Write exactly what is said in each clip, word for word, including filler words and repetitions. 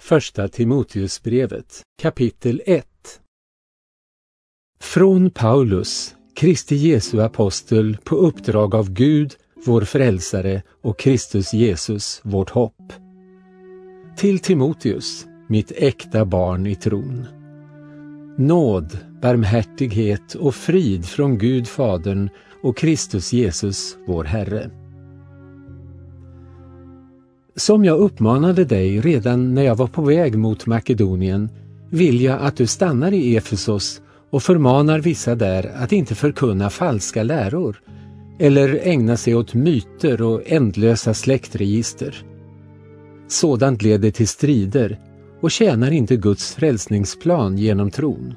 Första Timoteusbrevet, kapitel ett. Från Paulus, Kristi Jesu apostel, på uppdrag av Gud, vår frälsare, och Kristus Jesus, vårt hopp. Till Timoteus, mitt äkta barn i tron. Nåd, barmhärtighet och frid från Gud Fadern och Kristus Jesus, vår Herre. Som jag uppmanade dig redan när jag var på väg mot Makedonien, vill jag att du stannar i Efesos och förmanar vissa där att inte förkunna falska läror eller ägna sig åt myter och ändlösa släktregister. Sådant leder till strider och tjänar inte Guds frälsningsplan genom tron.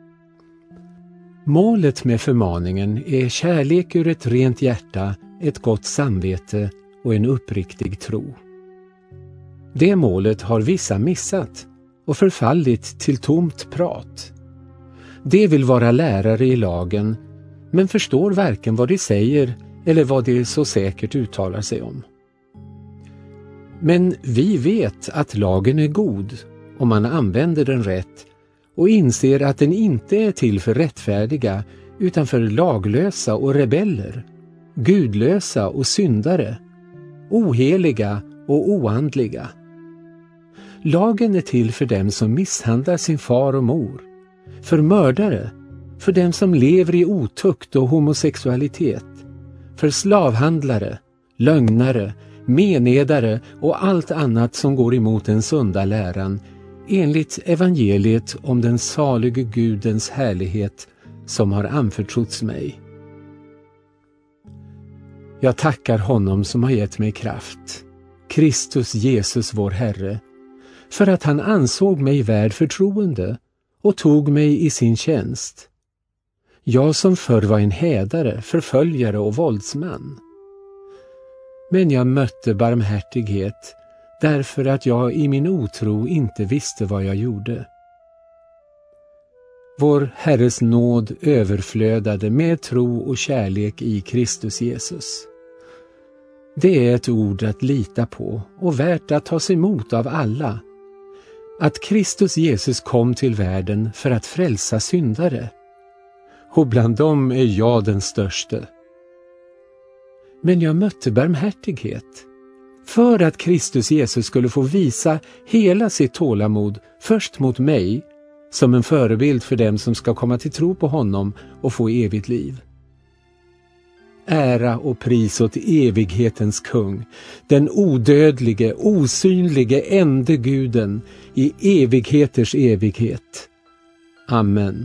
Målet med förmaningen är kärlek ur ett rent hjärta, ett gott samvete och en uppriktig tro. Det målet har vissa missat och förfallit till tomt prat. De vill vara lärare i lagen, men förstår varken vad de säger eller vad de så säkert uttalar sig om. Men vi vet att lagen är god om man använder den rätt och inser att den inte är till för rättfärdiga utan för laglösa och rebeller, gudlösa och syndare, oheliga och oandliga. Lagen är till för dem som misshandlar sin far och mor, för mördare, för dem som lever i otukt och homosexualitet, för slavhandlare, lögnare, menedare och allt annat som går emot den sunda läran, enligt evangeliet om den salige Gudens härlighet som har anförtrotts mig. Jag tackar honom som har gett mig kraft, Kristus Jesus vår Herre, för att han ansåg mig värd förtroende och tog mig i sin tjänst. Jag som förr var en hädare, förföljare och våldsman. Men jag mötte barmhärtighet därför att jag i min otro inte visste vad jag gjorde. Vår Herres nåd överflödade med tro och kärlek i Kristus Jesus. Det är ett ord att lita på och värt att tas emot av alla. Att Kristus Jesus kom till världen för att frälsa syndare. Och bland dem är jag den störste. Men jag mötte barmhärtighet för att Kristus Jesus skulle få visa hela sitt tålamod först mot mig som en förebild för dem som ska komma till tro på honom och få evigt liv. Ära och pris åt evighetens kung, den odödlige, osynlige ende guden i evigheters evighet. Amen.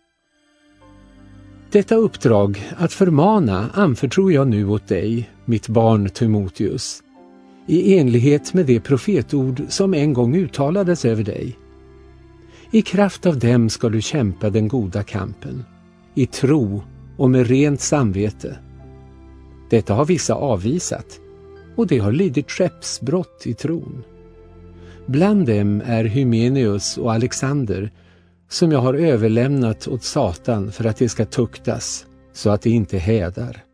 Detta uppdrag att förmana anförtror jag nu åt dig, mitt barn Timoteus, i enlighet med det profetord som en gång uttalades över dig. I kraft av dem ska du kämpa den goda kampen, i tro och med rent samvete. Detta har vissa avvisat, och det har lidit skeppsbrott i tron. Bland dem är Hymeneus och Alexander, som jag har överlämnat åt Satan för att det ska tuktas, så att det inte hädar.